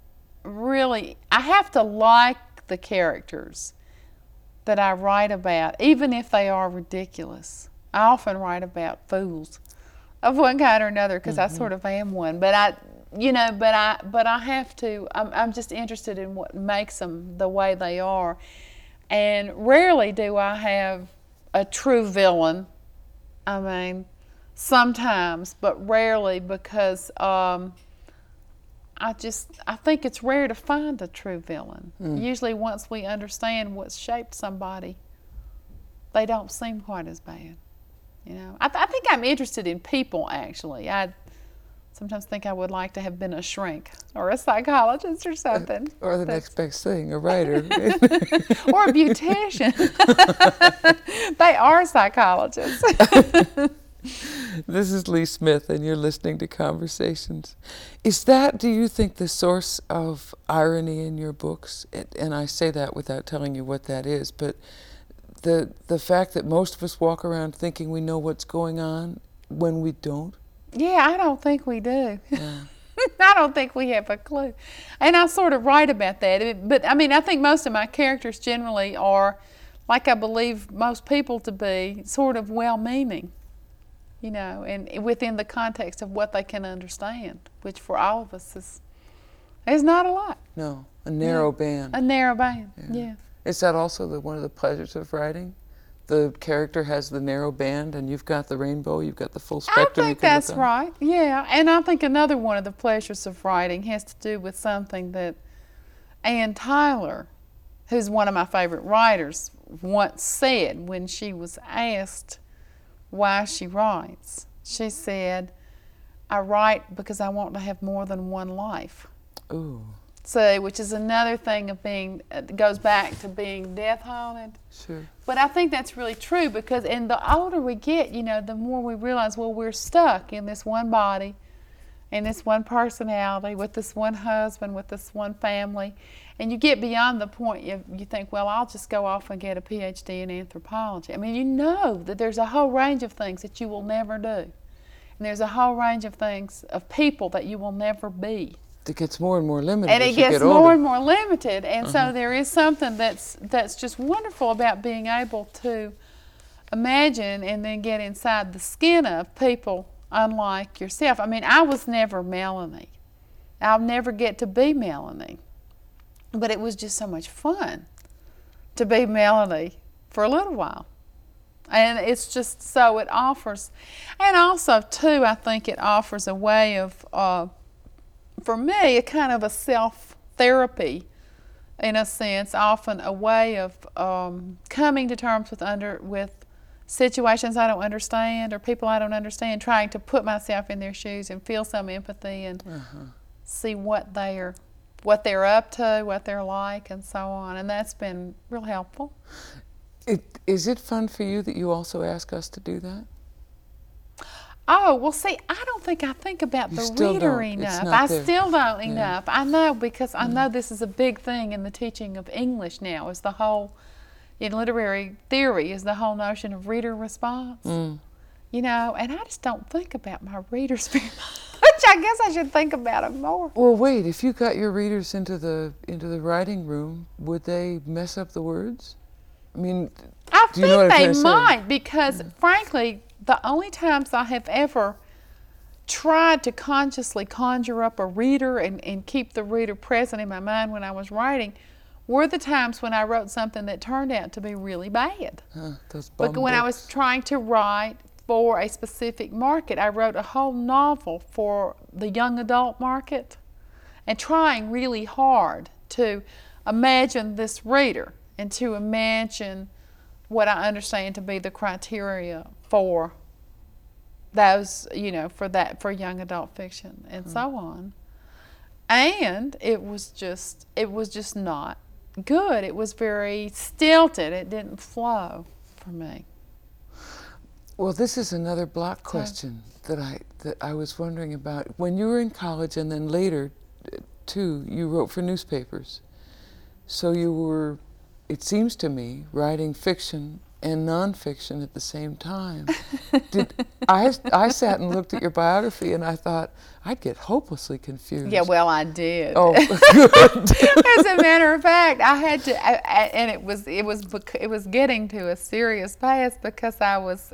I have to like the characters that I write about, even if they are ridiculous. I often write about fools of one kind or another because I sort of am one. But I have to. I'm just interested in what makes them the way they are, and rarely do I have a true villain. I mean, sometimes, but rarely, because I think it's rare to find a true villain. Usually, once we understand what's shaped somebody, they don't seem quite as bad. You know, I think I'm interested in people. Actually, I sometimes think I would like to have been a shrink or a psychologist or something. Or the next best thing, a writer. Or a beautician. They are psychologists. This is Lee Smith, and you're listening to Conversations. Is that, do you think, the source of irony in your books? And I say that without telling you what that is, but the fact that most of us walk around thinking we know what's going on when we don't? Yeah, I don't think we do. Yeah. I don't think we have a clue. And I sort of write about that. But, I mean, I think most of my characters generally are, like I believe most people to be, sort of well-meaning, you know, and within the context of what they can understand, which for all of us is not a lot. No, a narrow band. A narrow band, yeah. Is that also one of the pleasures of writing? The character has the narrow band, and you've got the rainbow, you've got the full spectrum. I think that's right, yeah. And I think another one of the pleasures of writing has to do with something that Ann Tyler, who's one of my favorite writers, once said when she was asked why she writes. She said, "I write because I want to have more than one life." Ooh. So, which is another thing of being, goes back to being death-haunted. Sure. But I think that's really true because, and the older we get, you know, the more we realize, well, we're stuck in this one body, in this one personality, with this one husband, with this one family. And you get beyond the point you think, well, I'll just go off and get a PhD in anthropology. I mean, you know that there's a whole range of things that you will never do. And there's a whole range of things, of people that you will never be. It gets more and more limited And as it you gets get older. more and more limited. And so there is something that's just wonderful about being able to imagine and then get inside the skin of people unlike yourself. I mean, I was never Melanie. I'll never get to be Melanie. But it was just so much fun to be Melanie for a little while. And it's just so it offers, and also too, I think it offers a way of, for me, a kind of a self-therapy, in a sense, often a way of coming to terms with situations I don't understand or people I don't understand, trying to put myself in their shoes and feel some empathy and see what they're up to, what they're like, and so on. And that's been real helpful. Is it fun for you that you also ask us to do that? Oh, well, see, I don't think I think about the reader enough. I still don't enough. I know, because I know this is a big thing in the teaching of English now, is the whole, in literary theory, is the whole notion of reader response. You know, and I just don't think about my readers very much. Which I guess I should think about it more. Well, wait, if you got your readers into the writing room, would they mess up the words? I mean, I do you know what I'm think trying they to might, because frankly, the only times I have ever tried to consciously conjure up a reader and keep the reader present in my mind when I was writing were the times when I wrote something that turned out to be really bad. Those bum But when I books. was trying to write for a specific market, I wrote a whole novel for the young adult market, and trying really hard to imagine this reader and to imagine what I understand to be the criteria for those, you know, for young adult fiction and so on. And it was just not good. It was very stilted. It didn't flow for me. Well, this is another block question that I was wondering about. When you were in college and then later, too, you wrote for newspapers. So you were, it seems to me, writing fiction and nonfiction at the same time. I sat and looked at your biography and I thought, I'd get hopelessly confused. Yeah, well, I did. Oh, good. As a matter of fact, I had to, and it was getting to a serious pass because I was,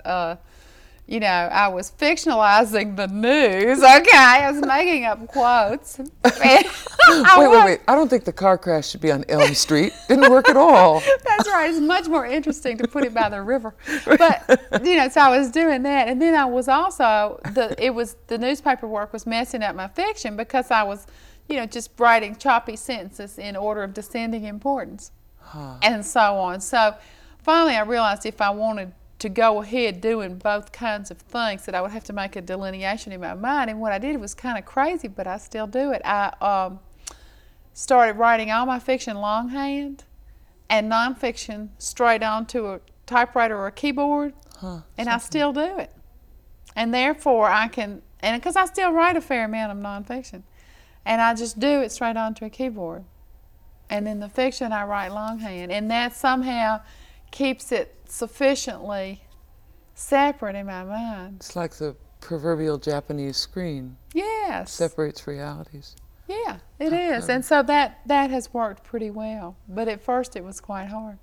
I was fictionalizing the news. Okay, I was making up quotes. Wait. I don't think the car crash should be on Elm Street. Didn't work at all. That's right. It's much more interesting to put it by the river. But, so I was doing that. And then I was also, the newspaper work was messing up my fiction because I was, just writing choppy sentences in order of descending importance and so on. So finally I realized if I wanted to go ahead doing both kinds of things that I would have to make a delineation in my mind. And what I did was kind of crazy, but I still do it. I started writing all my fiction longhand and nonfiction straight onto a typewriter or a keyboard, and I still do it. And therefore I can, and because I still write a fair amount of nonfiction, and I just do it straight onto a keyboard. And then the fiction I write longhand, and that somehow keeps it sufficiently separate in my mind. It's like the proverbial Japanese screen. Yes. Separates realities. Yeah, it is. And so that has worked pretty well. But at first it was quite hard.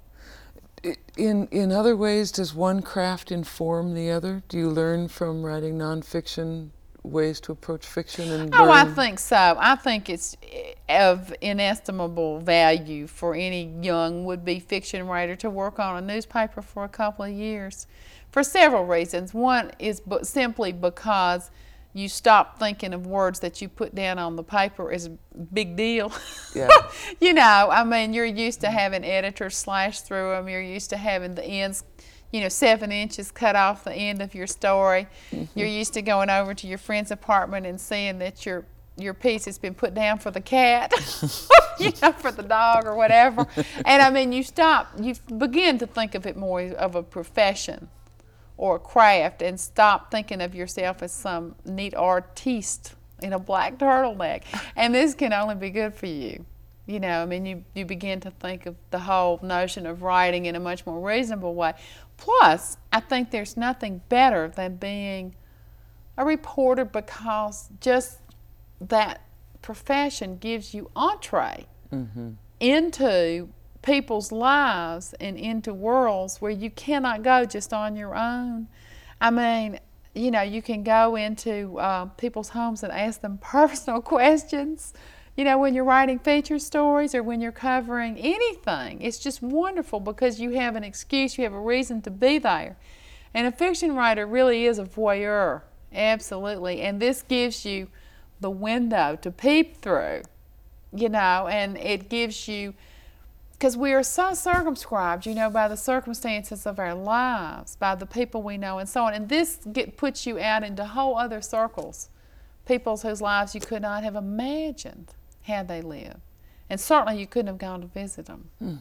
In other ways, does one craft inform the other? Do you learn from writing nonfiction ways to approach fiction and learn? I think so. I think it's of inestimable value for any young would-be fiction writer to work on a newspaper for a couple of years for several reasons. One is simply because you stop thinking of words that you put down on the paper as a big deal. Yeah. You're used to having editors slash through them. You're used to having the ends 7 inches cut off the end of your story. Mm-hmm. You're used to going over to your friend's apartment and seeing that your piece has been put down for the cat, for the dog or whatever. And you begin to think of it more of a profession or a craft and stop thinking of yourself as some neat artiste in a black turtleneck. And this can only be good for you. You begin to think of the whole notion of writing in a much more reasonable way. Plus, I think there's nothing better than being a reporter because just that profession gives you entree into people's lives and into worlds where you cannot go just on your own. You can go into people's homes and ask them personal questions. When you're writing feature stories or when you're covering anything, it's just wonderful because you have an excuse, you have a reason to be there. And a fiction writer really is a voyeur, absolutely. And this gives you the window to peep through, and it gives you, because we are so circumscribed, by the circumstances of our lives, by the people we know and so on. And this puts you out into whole other circles, peoples whose lives you could not have imagined how they live. And certainly you couldn't have gone to visit them.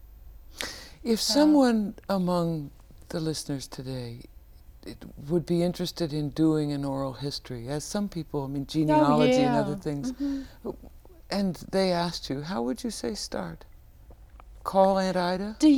If someone among the listeners today would be interested in doing an oral history, as some people, genealogy and other things, and they asked you, how would you say start? Call Aunt Ida? Do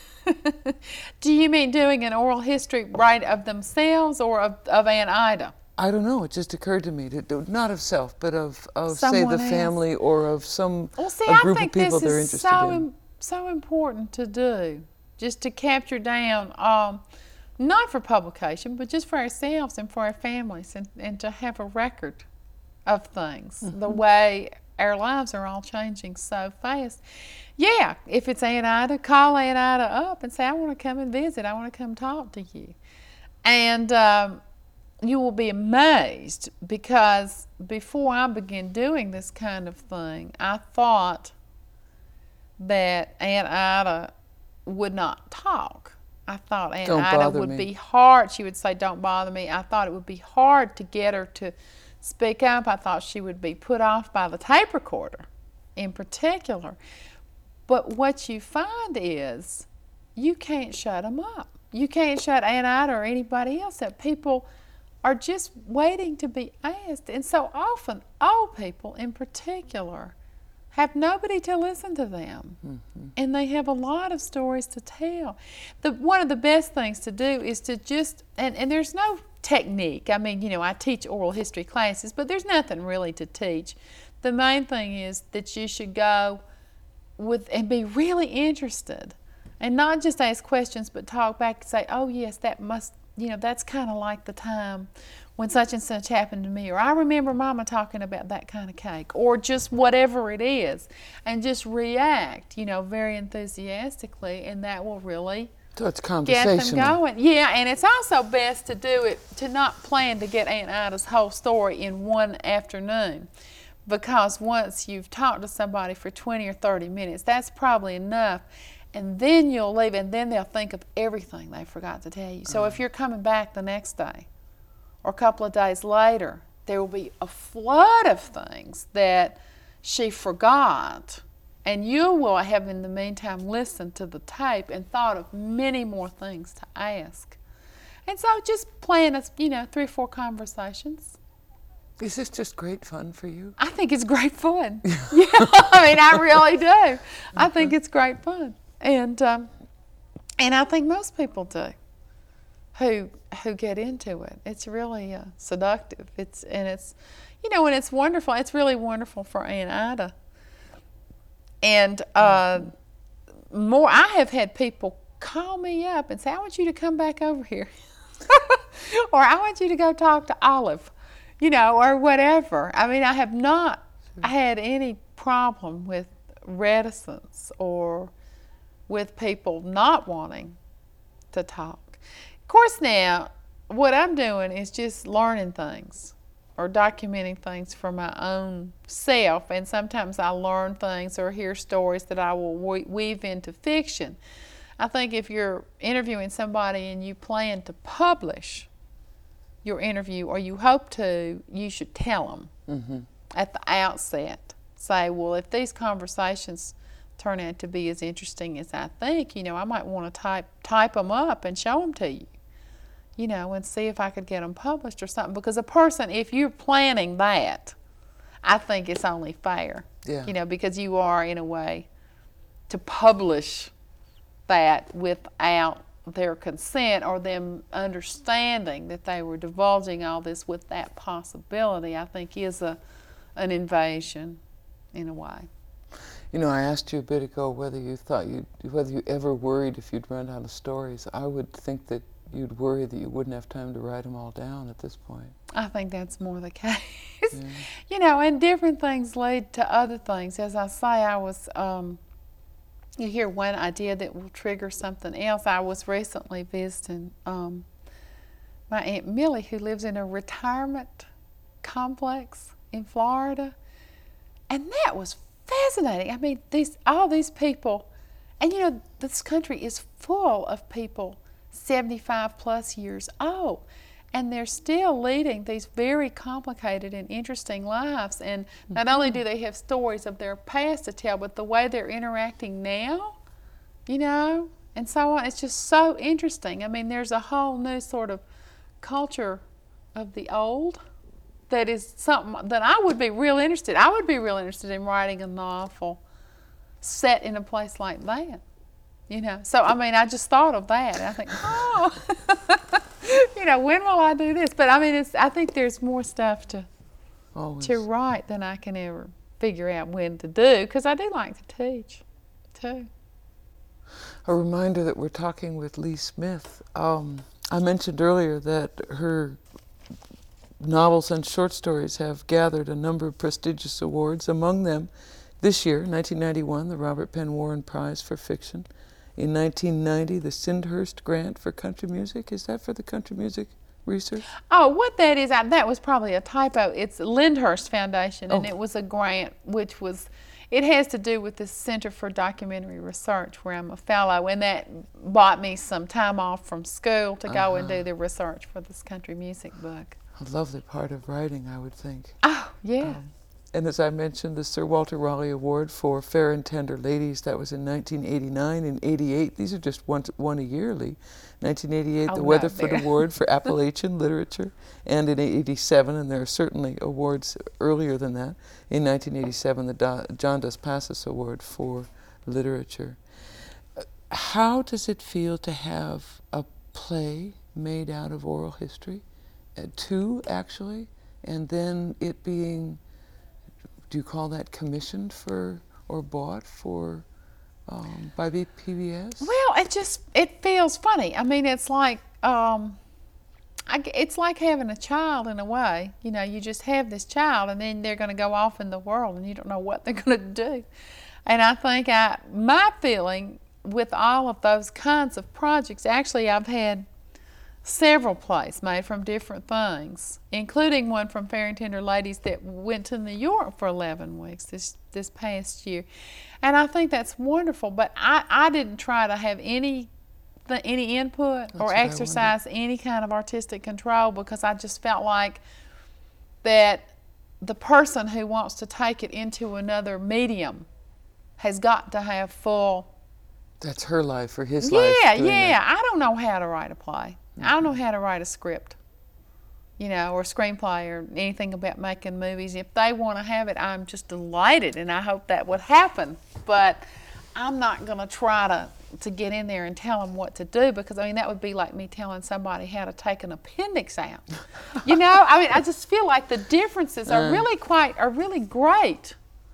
you mean doing an oral history right of themselves or of Aunt Ida? I don't know. It just occurred to me to do, not of self, but of say, the else. Family or of some a group of people they're interested in. So important to do, just to capture down, not for publication, but just for ourselves and for our families, and to have a record of things, the way our lives are all changing so fast. Yeah, if it's Aunt Ida, call Aunt Ida up and say, I want to come and visit. I want to come talk to you. And you will be amazed because before I began doing this kind of thing, I thought that Aunt Ida would not talk. I thought Aunt Ida would be hard. She would say, don't bother me. I thought it would be hard to get her to speak up. I thought she would be put off by the tape recorder in particular. But what you find is you can't shut them up. You can't shut Aunt Ida or anybody else up. People are just waiting to be asked. And so often, old people in particular have nobody to listen to them. Mm-hmm. And they have a lot of stories to tell. One of the best things to do is to just, and there's no technique. I mean, I teach oral history classes, but there's nothing really to teach. The main thing is that you should go with and be really interested and not just ask questions, but talk back and say, oh yes, that must, that's kind of like the time when such and such happened to me, or I remember Mama talking about that kind of cake, or just whatever it is, and just react, very enthusiastically, and that will really so it's get them going. Yeah, and it's also best to do it, to not plan to get Aunt Ida's whole story in one afternoon, because once you've talked to somebody for 20 or 30 minutes, that's probably enough. And then you'll leave, and then they'll think of everything they forgot to tell you. So if you're coming back the next day or a couple of days later, there will be a flood of things that she forgot. And you will have, in the meantime, listened to the tape and thought of many more things to ask. And so just plan 3 or 4 conversations. Is this just great fun for you? I think it's great fun. Yeah, I really do. I think it's great fun. And I think most people do who get into it. It's really seductive. It's and it's wonderful. It's really wonderful for Aunt Ida. And more, I have had people call me up and say, I want you to come back over here. Or I want you to go talk to Olive, or whatever. I have not had any problem with reticence or with people not wanting to talk. Of course, now, what I'm doing is just learning things or documenting things for my own self, and sometimes I learn things or hear stories that I will weave into fiction. I think if you're interviewing somebody and you plan to publish your interview, or you hope to, you should tell them at the outset. Say, well, if these conversations turn out to be as interesting as I think, I might want to type them up and show them to you, and see if I could get them published or something. Because a person, if you're planning that, I think it's only fair, because you are, in a way, to publish that without their consent or them understanding that they were divulging all this with that possibility, I think is an invasion in a way. I asked you a bit ago whether you ever worried if you'd run out of stories. I would think that you'd worry that you wouldn't have time to write them all down at this point. I think that's more the case. Yeah. And different things lead to other things. As I say, you hear one idea that will trigger something else. I was recently visiting my Aunt Millie, who lives in a retirement complex in Florida, and that was fascinating. All these people, and this country is full of people 75 plus years old, and they're still leading these very complicated and interesting lives. And not only do they have stories of their past to tell, but the way they're interacting now, and so on. It's just so interesting. There's a whole new sort of culture of the old that is something that I would be real interested. I would be real interested in writing a novel set in a place like that. So I just thought of that. And I think, when will I do this? But I think there's more stuff to write than I can ever figure out when to do, because I do like to teach too. A reminder that we're talking with Lee Smith. I mentioned earlier that her novels and short stories have gathered a number of prestigious awards. Among them, this year, 1991, the Robert Penn Warren Prize for Fiction. In 1990, the Sindhurst Grant for Country Music. Is that for the country music research? Oh, what that is, that was probably a typo. It's Lyndhurst Foundation, and it was a grant it has to do with the Center for Documentary Research, where I'm a fellow, and that bought me some time off from school to go and do the research for this country music book. A lovely part of writing, I would think. Oh, yeah. And as I mentioned, the Sir Walter Raleigh Award for Fair and Tender Ladies, that was in 1989 and 88. These are just one a yearly. 1988, the Weatherford Award for Appalachian Literature, and in 87, and there are certainly awards earlier than that, in 1987, the John Dos Passos Award for Literature. How does it feel to have a play made out of oral history? Two, actually, and then it being, do you call that commissioned for or bought for by PBS? Well, it feels funny. I mean, it's like it's like having a child in a way. You know, you just have this child, and then they're going to go off in the world, and you don't know what they're going to do. And I think my feeling with all of those kinds of projects, actually, I've had several plays made from different things, including one from Fair and Tender Ladies that went to New York for 11 weeks this past year. And I think that's wonderful, but I didn't try to have any input or exercise any kind of artistic control, because I just felt like that the person who wants to take it into another medium has got to have full... That's her life or his life. Yeah. I don't know how to write a play. I don't know how to write a script, you know, or a screenplay or anything about making movies. If they want to have it, I'm just delighted, and I hope that would happen. But I'm not going to try to get in there and tell them what to do, because, I mean, that would be like me telling somebody how to take an appendix out. You know, I mean, I just feel like the differences are really great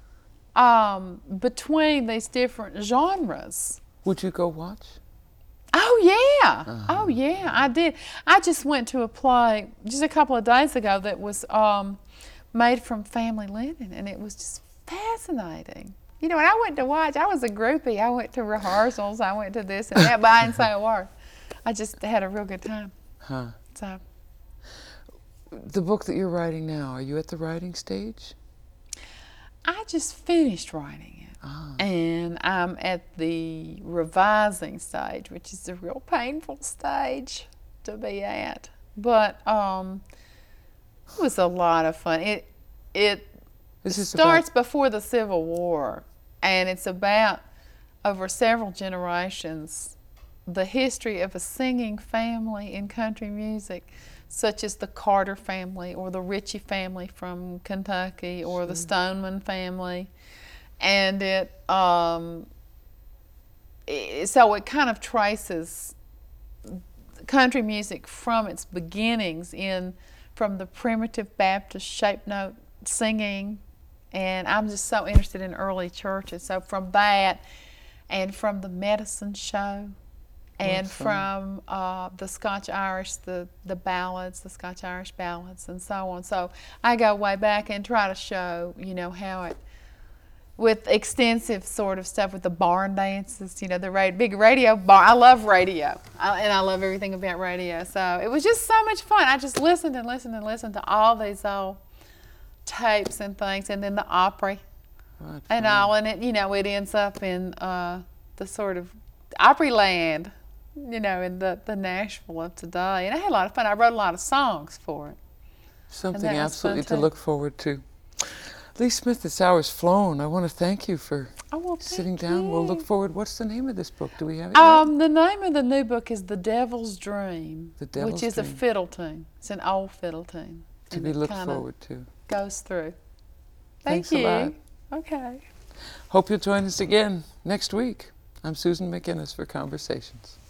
between these different genres. Would you go watch? Oh, yeah. Oh, yeah, I did. I just went to a play just a couple of days ago that was made from family linen, and it was just fascinating. You know, when I went to watch, I was a groupie. I went to rehearsals. I went to this and that, but I didn't say a word. I just had a real good time. Huh. So, the book that you're writing now, are you at the writing stage? I just finished writing it. And I'm at the revising stage, which is a real painful stage to be at. But it was a lot of fun. It starts before the Civil War, and it's about, over several generations, the history of a singing family in country music, such as the Carter family or the Ritchie family from Kentucky or the Stoneman family. And so it kind of traces country music from its beginnings from the primitive Baptist shape note singing, and I'm just so interested in early churches. So from that, and from the medicine show, and from the Scotch-Irish, the ballads, the Scotch-Irish ballads, and so on. So I go way back and try to show, you know, how it, with extensive sort of stuff with the barn dances, you know, the big radio barn. I love radio, and I love everything about radio. So it was just so much fun. I just listened and listened and listened to all these old tapes and things, and then the Opry and all, and it, you know, it ends up in the sort of Opryland, you know, in the Nashville of today. And I had a lot of fun. I wrote a lot of songs for it. Something absolutely to look forward to. Lee Smith, this hour's flown. I want to thank you for sitting down. We'll look forward. What's the name of this book? Do we have it yet? The name of the new book is The Devil's Dream, which is Dream. A fiddle tune. It's an old fiddle tune. To be looked forward to. Goes through. Thanks a lot. Okay. Hope you'll join us again next week. I'm Susan McInnes for Conversations.